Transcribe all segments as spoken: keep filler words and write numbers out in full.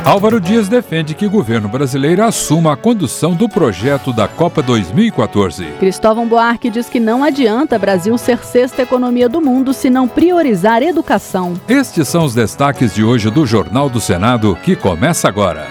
Álvaro Dias defende que o governo brasileiro assuma a condução do projeto da Copa dois mil e quatorze. Cristóvão Buarque diz que não adianta Brasil ser sexta economia do mundo se não priorizar educação. Estes são os destaques de hoje do Jornal do Senado, que começa agora.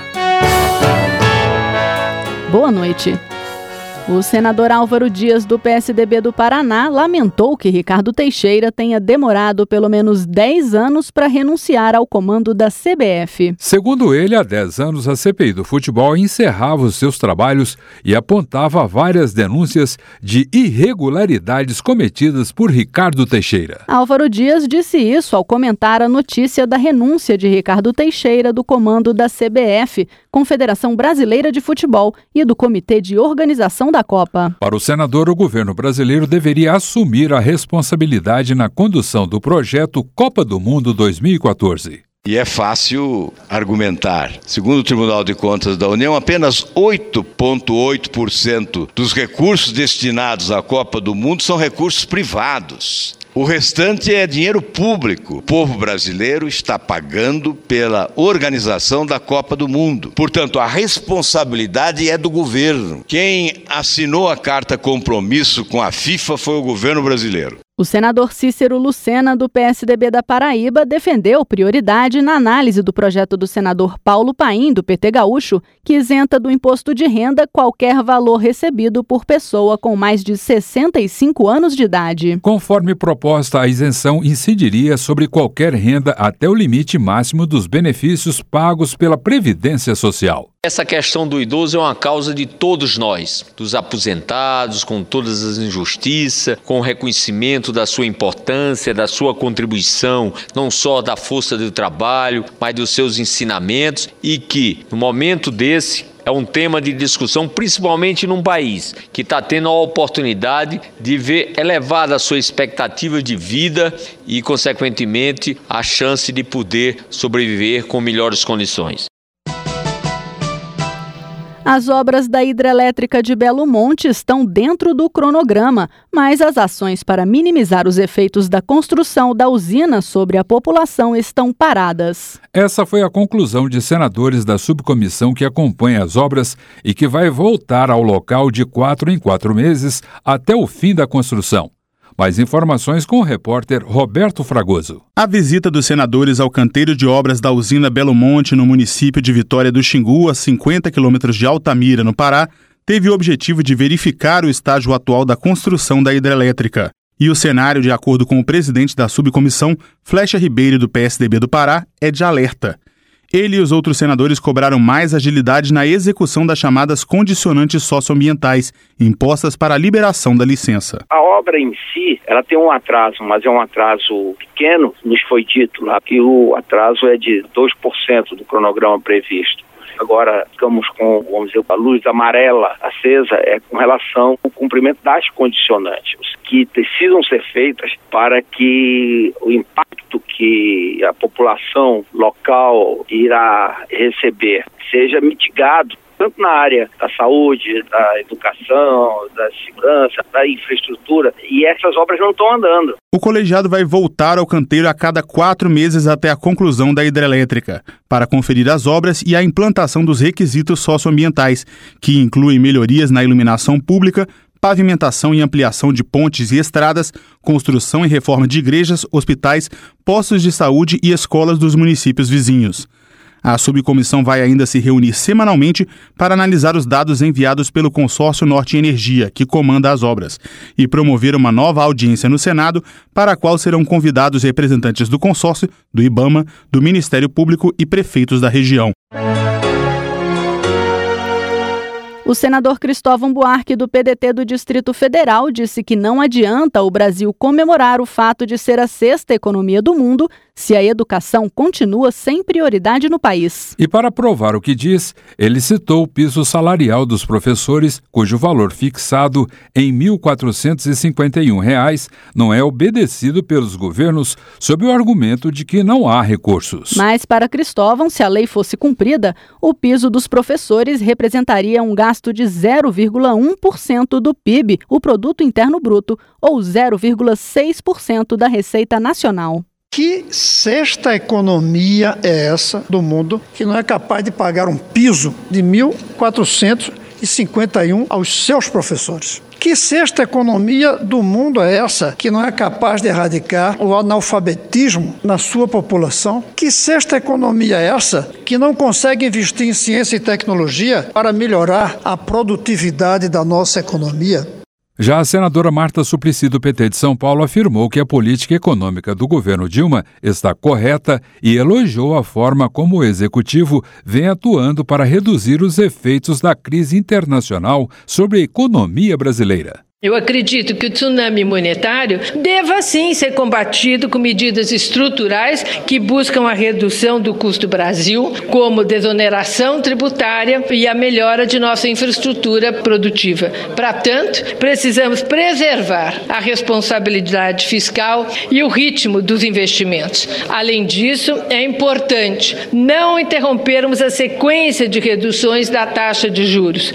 Boa noite. O senador Álvaro Dias, do P S D B do Paraná, lamentou que Ricardo Teixeira tenha demorado pelo menos dez anos para renunciar ao comando da C B F. Segundo ele, há dez anos a C P I do futebol encerrava os seus trabalhos e apontava várias denúncias de irregularidades cometidas por Ricardo Teixeira. Álvaro Dias disse isso ao comentar a notícia da renúncia de Ricardo Teixeira do comando da C B F, Confederação Brasileira de Futebol, e do Comitê de Organização da Copa. Para o senador, o governo brasileiro deveria assumir a responsabilidade na condução do projeto Copa do Mundo dois mil e quatorze. E é fácil argumentar. Segundo o Tribunal de Contas da União, apenas oito vírgula oito por cento dos recursos destinados à Copa do Mundo são recursos privados. O restante é dinheiro público. O povo brasileiro está pagando pela organização da Copa do Mundo. Portanto, a responsabilidade é do governo. Quem assinou a carta compromisso com a FIFA foi o governo brasileiro. O senador Cícero Lucena, do P S D B da Paraíba, defendeu prioridade na análise do projeto do senador Paulo Paim, do P T Gaúcho, que isenta do imposto de renda qualquer valor recebido por pessoa com mais de sessenta e cinco anos de idade. Conforme proposta, a isenção incidiria sobre qualquer renda até o limite máximo dos benefícios pagos pela Previdência Social. Essa questão do idoso é uma causa de todos nós, dos aposentados, com todas as injustiças, com o reconhecimento da sua importância, da sua contribuição, não só da força do trabalho, mas dos seus ensinamentos, e que, no momento desse, é um tema de discussão, principalmente num país que está tendo a oportunidade de ver elevada a sua expectativa de vida e, consequentemente, a chance de poder sobreviver com melhores condições. As obras da hidrelétrica de Belo Monte estão dentro do cronograma, mas as ações para minimizar os efeitos da construção da usina sobre a população estão paradas. Essa foi a conclusão de senadores da subcomissão que acompanha as obras e que vai voltar ao local de quatro em quatro meses até o fim da construção. Mais informações com o repórter Roberto Fragoso. A visita dos senadores ao canteiro de obras da usina Belo Monte, no município de Vitória do Xingu, a cinquenta quilômetros de Altamira, no Pará, teve o objetivo de verificar o estágio atual da construção da hidrelétrica. E o cenário, de acordo com o presidente da subcomissão, Flecha Ribeiro, do P S D B do Pará, é de alerta. Ele e os outros senadores cobraram mais agilidade na execução das chamadas condicionantes socioambientais, impostas para a liberação da licença. A obra em si, ela tem um atraso, mas é um atraso pequeno. Nos foi dito lá que o atraso é de dois por cento do cronograma previsto. Agora ficamos com, vamos dizer, a luz amarela acesa é com relação ao cumprimento das condicionantes que precisam ser feitas para que o impacto que a população local irá receber seja mitigado, tanto na área da saúde, da educação, da segurança, da infraestrutura, e essas obras não estão andando. O colegiado vai voltar ao canteiro a cada quatro meses até a conclusão da hidrelétrica, para conferir as obras e a implantação dos requisitos socioambientais, que incluem melhorias na iluminação pública, pavimentação e ampliação de pontes e estradas, construção e reforma de igrejas, hospitais, postos de saúde e escolas dos municípios vizinhos. A subcomissão vai ainda se reunir semanalmente para analisar os dados enviados pelo consórcio Norte Energia, que comanda as obras, e promover uma nova audiência no Senado, para a qual serão convidados representantes do consórcio, do IBAMA, do Ministério Público e prefeitos da região. O senador Cristóvão Buarque, do P D T do Distrito Federal, disse que não adianta o Brasil comemorar o fato de ser a sexta economia do mundo se a educação continua sem prioridade no país. E para provar o que diz, ele citou o piso salarial dos professores, cujo valor fixado em mil quatrocentos e cinquenta e um reais não é obedecido pelos governos sob o argumento de que não há recursos. Mas para Cristóvão, se a lei fosse cumprida, o piso dos professores representaria um gasto de zero vírgula um por cento do P I B, o Produto Interno Bruto, ou zero vírgula seis por cento da Receita Nacional. Que sexta economia é essa do mundo que não é capaz de pagar um piso de mil quatrocentos e cinquenta e um aos seus professores? Que sexta economia do mundo é essa que não é capaz de erradicar o analfabetismo na sua população? Que sexta economia é essa que não consegue investir em ciência e tecnologia para melhorar a produtividade da nossa economia? Já a senadora Marta Suplicy, do P T de São Paulo, afirmou que a política econômica do governo Dilma está correta e elogiou a forma como o executivo vem atuando para reduzir os efeitos da crise internacional sobre a economia brasileira. Eu acredito que o tsunami monetário deva sim ser combatido com medidas estruturais que buscam a redução do custo Brasil, como desoneração tributária e a melhora de nossa infraestrutura produtiva. Para tanto, precisamos preservar a responsabilidade fiscal e o ritmo dos investimentos. Além disso, é importante não interrompermos a sequência de reduções da taxa de juros.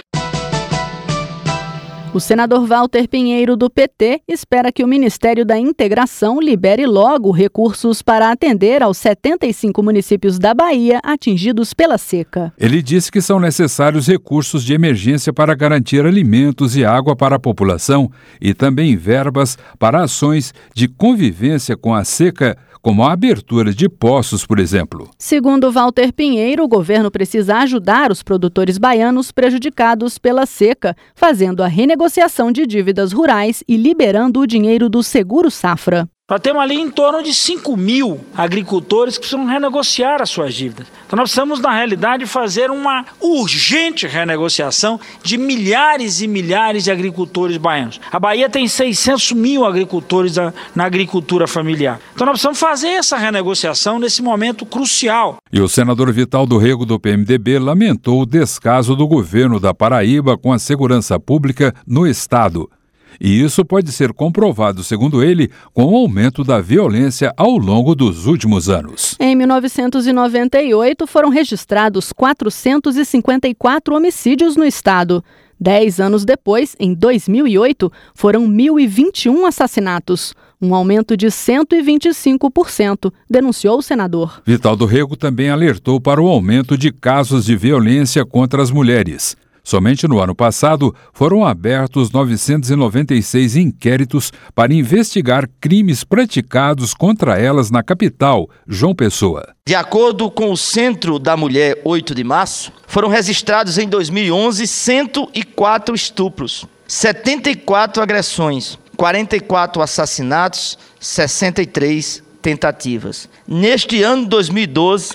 O senador Walter Pinheiro, do P T, espera que o Ministério da Integração libere logo recursos para atender aos setenta e cinco municípios da Bahia atingidos pela seca. Ele disse que são necessários recursos de emergência para garantir alimentos e água para a população e também verbas para ações de convivência com a seca, como a abertura de poços, por exemplo. Segundo Walter Pinheiro, o governo precisa ajudar os produtores baianos prejudicados pela seca, fazendo a renegociação de dívidas rurais e liberando o dinheiro do Seguro Safra. Nós temos ali em torno de cinco mil agricultores que precisam renegociar as suas dívidas. Então nós precisamos, na realidade, fazer uma urgente renegociação de milhares e milhares de agricultores baianos. A Bahia tem seiscentos mil agricultores na agricultura familiar. Então nós precisamos fazer essa renegociação nesse momento crucial. E o senador Vital do Rego, do P M D B, lamentou o descaso do governo da Paraíba com a segurança pública no estado. E isso pode ser comprovado, segundo ele, com o aumento da violência ao longo dos últimos anos. Em mil novecentos e noventa e oito, foram registrados quatrocentos e cinquenta e quatro homicídios no estado. Dez anos depois, em dois mil e oito, foram mil e vinte e um assassinatos, um aumento de cento e vinte e cinco por cento, denunciou o senador. Vital do Rego também alertou para o aumento de casos de violência contra as mulheres. Somente no ano passado, foram abertos novecentos e noventa e seis inquéritos para investigar crimes praticados contra elas na capital, João Pessoa. De acordo com o Centro da Mulher oito de março, foram registrados em dois mil e onze cento e quatro estupros, setenta e quatro agressões, quarenta e quatro assassinatos, sessenta e três tentativas. Neste ano de dois mil e doze,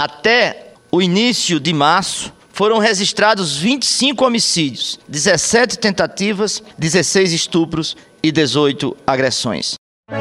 até o início de março, foram registrados vinte e cinco homicídios, dezessete tentativas, dezesseis estupros e dezoito agressões.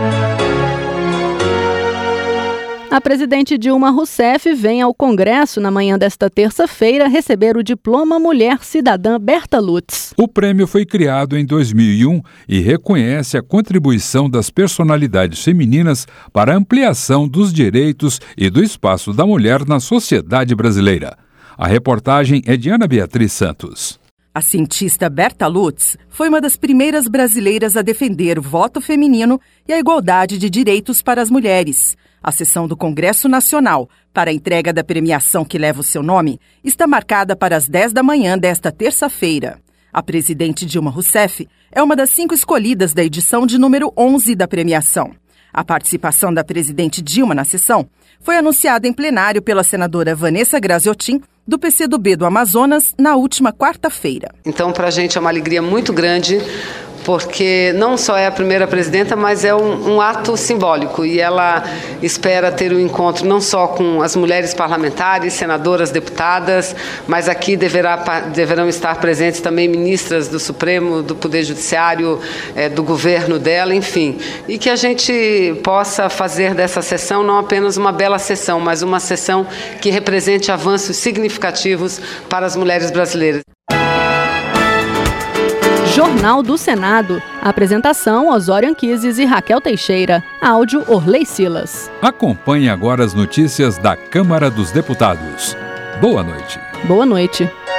A presidente Dilma Rousseff vem ao Congresso na manhã desta terça-feira receber o diploma Mulher Cidadã Berta Lutz. O prêmio foi criado em dois mil e um e reconhece a contribuição das personalidades femininas para a ampliação dos direitos e do espaço da mulher na sociedade brasileira. A reportagem é de Ana Beatriz Santos. A cientista Berta Lutz foi uma das primeiras brasileiras a defender o voto feminino e a igualdade de direitos para as mulheres. A sessão do Congresso Nacional para a entrega da premiação que leva o seu nome está marcada para as dez da manhã desta terça-feira. A presidente Dilma Rousseff é uma das cinco escolhidas da edição de número onze da premiação. A participação da presidente Dilma na sessão foi anunciada em plenário pela senadora Vanessa Graziotin, do P C do B do Amazonas, na última quarta-feira. Então, para a gente é uma alegria muito grande, porque não só é a primeira presidenta, mas é um, um ato simbólico. E ela espera ter um encontro não só com as mulheres parlamentares, senadoras, deputadas, mas aqui deverá, deverão estar presentes também ministras do Supremo, do Poder Judiciário, é, do governo dela, enfim. E que a gente possa fazer dessa sessão não apenas uma bela sessão, mas uma sessão que represente avanços significativos para as mulheres brasileiras. Jornal do Senado. Apresentação: Osório Anquises e Raquel Teixeira. Áudio: Orley Silas. Acompanhe agora as notícias da Câmara dos Deputados. Boa noite. Boa noite.